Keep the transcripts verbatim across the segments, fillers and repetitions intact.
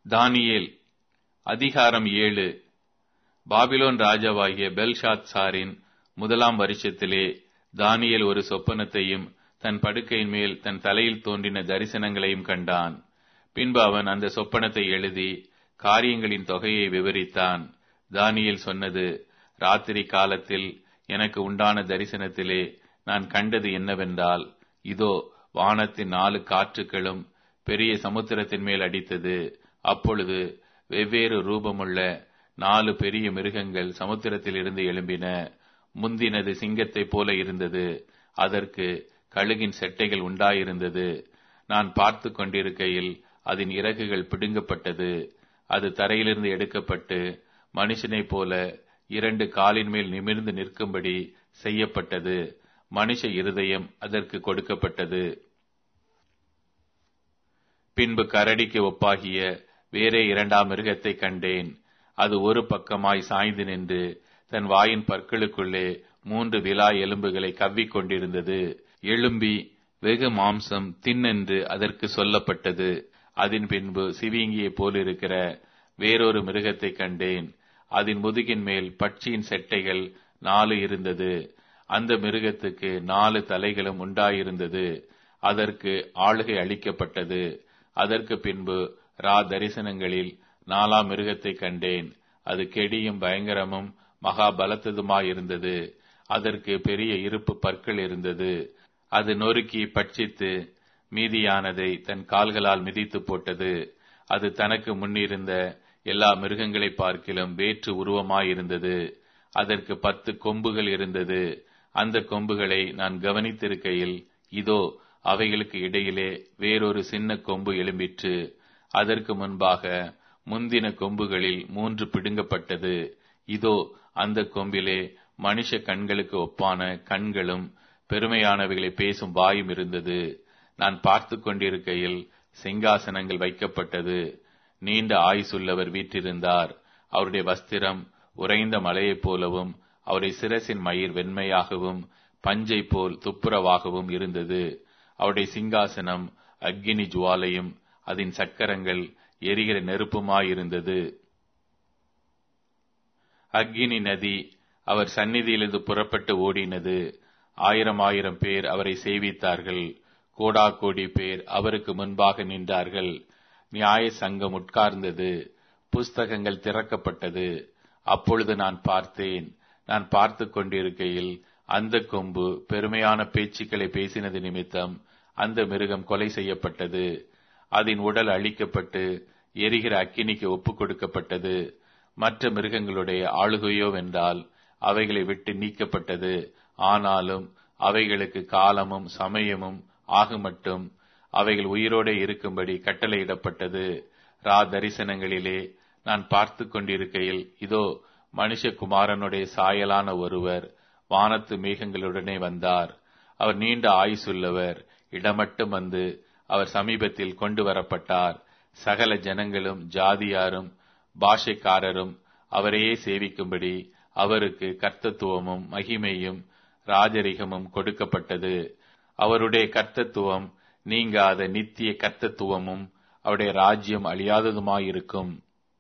தானியேல் அதிகாரம் ஏழு. பாபிலோன் ராஜாவாகிய பெல்ஷாத்சாரின் முதலாம் வருஷத்திலே தானியேல் ஒரு சொப்பனத்தையும் தன் படுக்கையின் மேல் தன் தலையில் தோன்றின தரிசனங்களையும் கண்டான். பின்பு அவன் அந்த சொப்பனத்தை எழுதி காரியங்களின் தொகையை விவரித்தான். தானியேல் சொன்னது, ராத்திரி காலத்தில் எனக்கு உண்டான தரிசனத்திலே நான் கண்டது என்னவென்றால், இதோ வானத்தின் நாலு காற்றுகளும் பெரிய சமுத்திரத்தின் மேல் அடித்தது. அப்பொழுது வெவ்வேறு ரூபமுள்ள நாலு பெரிய மிருகங்கள் சமுத்திரத்திலிருந்து எழும்பின. முந்தினது சிங்கத்தைப் போல இருந்தது, அதற்கு கழுகின் செட்டைகள் உண்டாயிருந்தது. நான் பார்த்து கொண்டிருக்கையில் அதன் இறகுகள் பிடுங்கப்பட்டது. அது தரையிலிருந்து எடுக்கப்பட்டு மனுஷனைப் போல இரண்டு காலின் மேல் நிமிர்ந்து நிற்கும்படி செய்யப்பட்டது. மனுஷ இருதயம் அதற்கு கொடுக்கப்பட்டது. பின்பு கரடிக்கு ஒப்பாகிய வேறே இரண்டாம் மிருகத்தை கண்டேன். அது ஒரு பக்கமாய் சாய்ந்து நின்று தன் வாயின் பற்களுக்குள்ளே மூன்று விலா எலும்புகளை கவ்விக் கொண்டிருந்தது. எழும்பி வெகு மாம்சம் தின்னென்று அதற்கு சொல்லப்பட்டது. அதன் பின்பு சிவிங்கியை போலிருக்கிற வேறொரு மிருகத்தை கண்டேன். அதன் முதுகின் மேல் பட்சியின் செட்டைகள் நாலு இருந்தது. அந்த மிருகத்துக்கு நாலு தலைகளும் உண்டாயிருந்தது. அதற்கு ஆளுகை அளிக்கப்பட்டது. அதற்கு பின்பு ரா தரிசனங்களில் நாலாம் மிருகத்தை கண்டேன். அது கெடியும் பயங்கரமும் மகா பலத்ததுமாயிருந்தது. அதற்கு பெரிய இருப்பு பற்கள் இருந்தது. அது நொறுக்கி பட்சித்து மீதியானதை தன் கால்களால் மிதித்து போட்டது. அது தனக்கு முன்னிருந்த எல்லா மிருகங்களை பார்க்கிலும் வேற்று உருவமாயிருந்தது. அதற்கு பத்து கொம்புகள் இருந்தது. அந்த கொம்புகளை நான் கவனித்திருக்கையில், இதோ அவைகளுக்கு இடையிலே வேறொரு சின்ன கொம்பு எழும்பிற்று. அதற்கு முன்பாக முந்தின கொம்புகளில் மூன்று பிடுங்கப்பட்டது. இதோ அந்த கொம்பிலே மனுஷ கண்களுக்கு ஒப்பான கண்களும் பெருமையானவைகளை பேசும் வாயும் இருந்தது. நான் பார்த்து கொண்டிருக்கையில் சிங்காசனங்கள் வைக்கப்பட்டது. நீண்ட ஆயுசுள்ளவர் வீற்றிருந்தார். அவருடைய வஸ்திரம் உறைந்த மலையைப் போலவும் அவருடைய சிரசின் மயிர் வெண்மையாகவும் பஞ்சை போல் துப்புரவாகவும் இருந்தது. அவருடைய சிங்காசனம் அக்கினி ஜுவாலையும் அதன் சக்கரங்கள் எரிகிற நெருப்புமாயிருந்தது. அக்கினி நதி அவர் சந்நிதியிலிருந்து புறப்பட்டு ஓடினது. ஆயிரம் ஆயிரம் பேர் அவரை சேவித்தார்கள். கோடா கோடி பேர் அவருக்கு முன்பாக நின்றார்கள். நியாய சங்கம் உட்கார்ந்தது. புஸ்தகங்கள் திறக்கப்பட்டது. அப்பொழுது நான் பார்த்தேன். நான் பார்த்து கொண்டிருக்கையில் அந்த கொம்பு பெருமையான பேச்சுக்களை பேசினது நிமித்தம் அந்த மிருகம் கொலை செய்யப்பட்டது. அதன் உடல் அழிக்கப்பட்டு எரிகிற அக்கினிக்கு ஒப்புக் கொடுக்கப்பட்டது. மற்ற மிருகங்களுடைய ஆளுகையோ வென்றால் அவைகளை விட்டு நீக்கப்பட்டது. ஆனாலும் அவைகளுக்கு காலமும் சமயமும் ஆகுமட்டும் அவைகள் உயிரோடு இருக்கும்படி கட்டளையிடப்பட்டது. ரா தரிசனங்களிலே நான் பார்த்து கொண்டிருக்கையில், இதோ மனுஷகுமாரனுடைய சாயலான ஒருவர் வானத்து மேகங்களுடனே வந்தார். அவர் நீண்ட ஆயுசுள்ளவர். இடமட்டும் வந்து அவர் சமீபத்தில் கொண்டு வரப்பட்டார். சகல ஜனங்களும் ஜாதியாரும் பாஷைக்காரரும் அவரையே சேவிக்கும்படி அவருக்கு கர்த்தத்துவமும் மகிமையும் ராஜரிகமும் கொடுக்கப்பட்டது. அவருடைய கர்த்தத்துவம் நீங்காத நித்திய கர்த்தத்துவமும் அவருடைய ராஜ்யம் அழியாததுமாயிருக்கும்.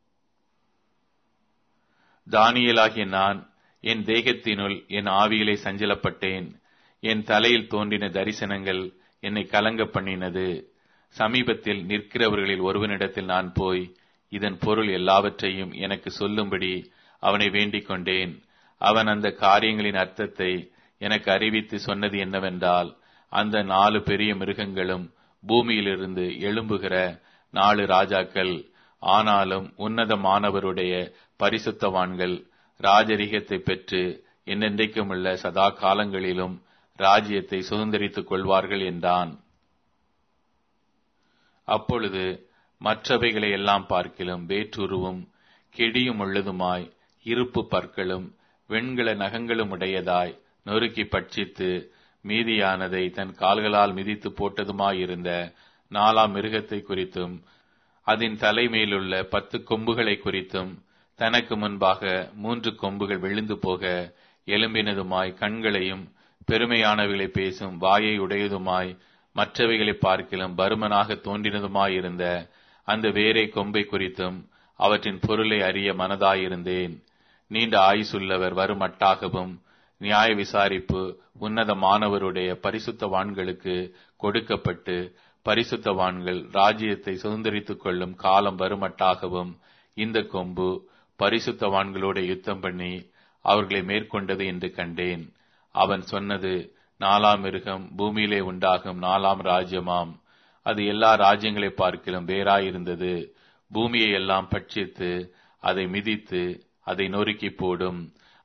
தானியேலாகிய நான் என் தேகத்தினுள் என் ஆவியிலே சஞ்சலப்பட்டேன். என் தலையில் தோன்றின தரிசனங்கள் என்னை கலங்க பண்ணினது. சமீபத்தில் நிற்கிறவர்களில் ஒருவனிடத்தில் நான் போய் இதன் பொருள் எல்லாவற்றையும் எனக்கு சொல்லும்படி அவனை வேண்டிக் கொண்டேன். அவன் அந்த காரியங்களின் அர்த்தத்தை எனக்கு அறிவித்து சொன்னது என்னவென்றால், அந்த நாலு பெரிய மிருகங்களும் பூமியிலிருந்து எழும்புகிற நாலு ராஜாக்கள். ஆனாலும் உன்னதமானவருடைய பரிசுத்தவான்கள் ராஜரிகத்தை பெற்று என்னென்றைக்கும் உள்ள சதா காலங்களிலும் ராஜ்யத்தை சுதந்திரித்துக் கொள்வார்கள் என்றான். அப்பொழுது மற்றவைகளை எல்லாம் பார்க்கிலும் வேற்றுருவும் கெடியும் உள்ளதுமாய் இருப்பு பற்களும் வெண்கல நகங்களும் உடையதாய் நொறுக்கி பட்சித்து மீதியானதை தன் கால்களால் மிதித்து போட்டதுமாயிருந்த நாலாம் மிருகத்தை குறித்தும் அதன் தலைமையிலுள்ள பத்து கொம்புகளை குறித்தும் தனக்கு முன்பாக மூன்று கொம்புகள் விழுந்து போக எலும்பினதுமாய் கண்களையும் பெருமையானவைகளை பேசும் வாயை உடையதுமாய் மற்றவைகளை பார்க்கிலும் பருமனாக தோன்றினதுமாயிருந்த அந்த வேரை கொம்பை குறித்தும் அவற்றின் பொருளை அறிய மனதாயிருந்தேன். நீண்ட ஆயுசுள்ளவர் வருமட்டாகவும் நியாய விசாரிப்பு உன்னதமானவருடைய பரிசுத்தவான்களுக்கு கொடுக்கப்பட்டு பரிசுத்தவான்கள் ராஜ்யத்தை சுதந்திரித்துக் கொள்ளும் காலம் வருமட்டாகவும் இந்த கொம்பு பரிசுத்தவான்களோட யுத்தம் பண்ணி அவர்களை மேற்கொண்டது என்று கண்டேன். அவன் சொன்னது, நாலாம் மிருகம் பூமியிலே உண்டாகும் நாலாம் ராஜ்யமாம். அது எல்லா ராஜ்யங்களை பார்க்கிலும் வேறாயிருந்தது. பூமியை எல்லாம் பட்சித்து அதை மிதித்து அதை நொறுக்கி போடும்.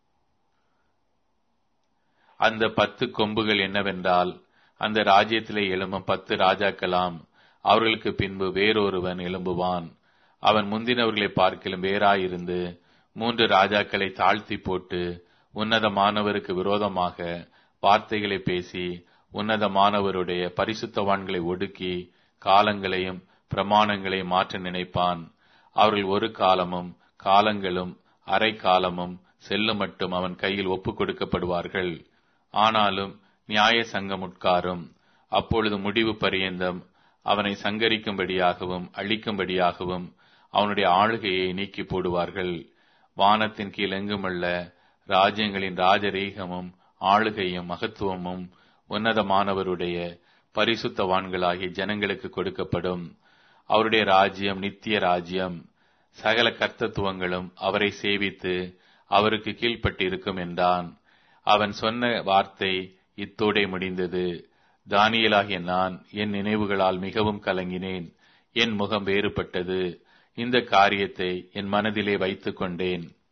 அந்த பத்து கொம்புகள் என்னவென்றால், அந்த ராஜ்யத்திலே எழும்பும் பத்து ராஜாக்களாம். அவர்களுக்கு பின்பு வேறொருவன் எழும்புவான். அவன் முந்தினவர்களை பார்க்கிலும் வேறாயிருந்து மூன்று ராஜாக்களை தாழ்த்தி போட்டு உன்னதமானவருக்கு விரோதமாக வார்த்தைகளை பேசி உன்னதமானவருடைய பரிசுத்தவான்களை ஒடுக்கி காலங்களையும் பிரமாணங்களையும் மாற்ற நினைப்பான். அவர்கள் ஒரு காலமும் காலங்களும் அரை காலமும் செல்லும் மட்டும் அவன் கையில் ஒப்புக் கொடுக்கப்படுவார்கள். ஆனாலும் நியாய சங்கம் உட்காரும். அப்பொழுது முடிவு பரியந்தம் அவனை சங்கரிக்கும்படியாகவும் அழிக்கும்படியாகவும் அவனுடைய ஆளுகையை நீக்கி போடுவார்கள். வானத்தின் கீழ் எங்குமுள்ள ராஜ்யங்களின் ராஜரீகமும் ஆளுகையும் மகத்துவமும் உன்னதமானவருடைய பரிசுத்தவான்களாகிய ஜனங்களுக்கு கொடுக்கப்படும். அவருடைய ராஜ்யம் நித்திய ராஜ்யம். சகல கர்த்தத்துவங்களும் அவரை சேவித்து அவருக்கு கீழ்ப்பட்டிருக்கும் என்றான். அவன் சொன்ன வார்த்தை இத்தோடே முடிந்தது. தானியேலாகிய நான் என் நினைவுகளால் மிகவும் கலங்கினேன். என் முகம் வேறுபட்டது. இந்த காரியத்தை என் மனதிலே வைத்துக் கொண்டேன்.